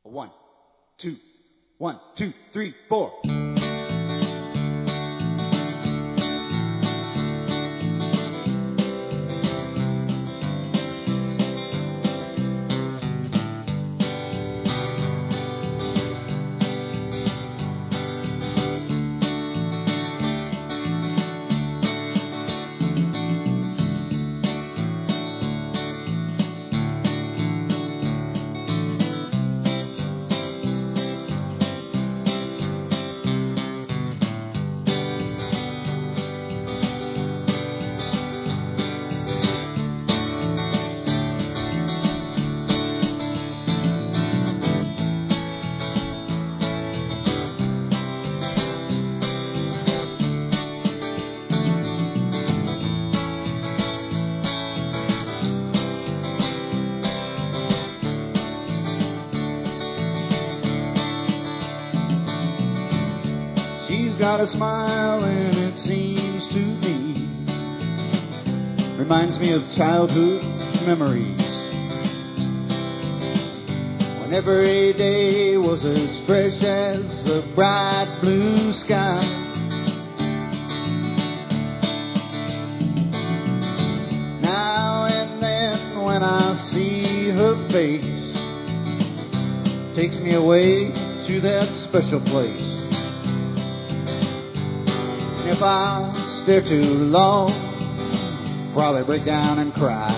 1, 2, 1, 2, 3, 4. She's got a smile and it seems to me reminds me of childhood memories, when every day was as fresh as the bright blue sky. Now and then when I see her face, it takes me away to that special place. If I stare too long, probably break down and cry.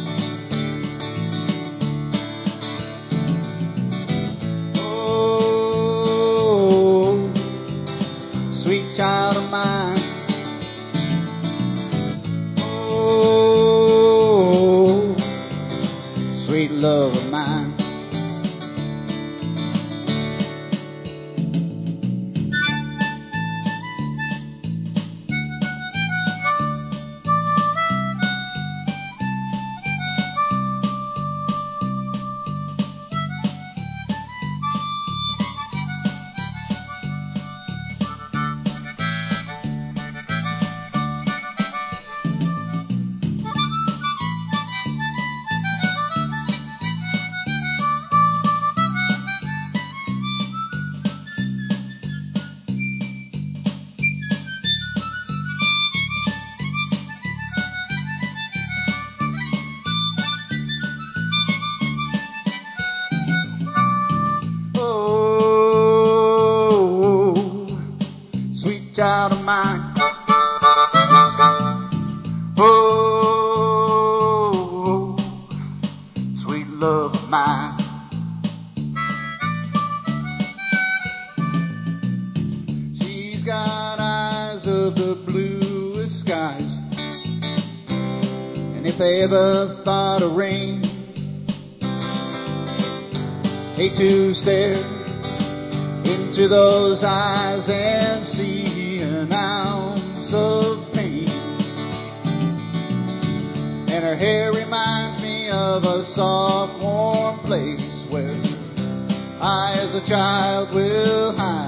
Oh, sweet child of mine. Oh, sweet love of mine. Child of mine. Oh, sweet love of mine. She's got eyes of the bluest skies, and if they ever thought of rain, hate to stare into those eyes and see an ounce of pain. And her hair reminds me of a soft, warm place where I, as a child, will hide.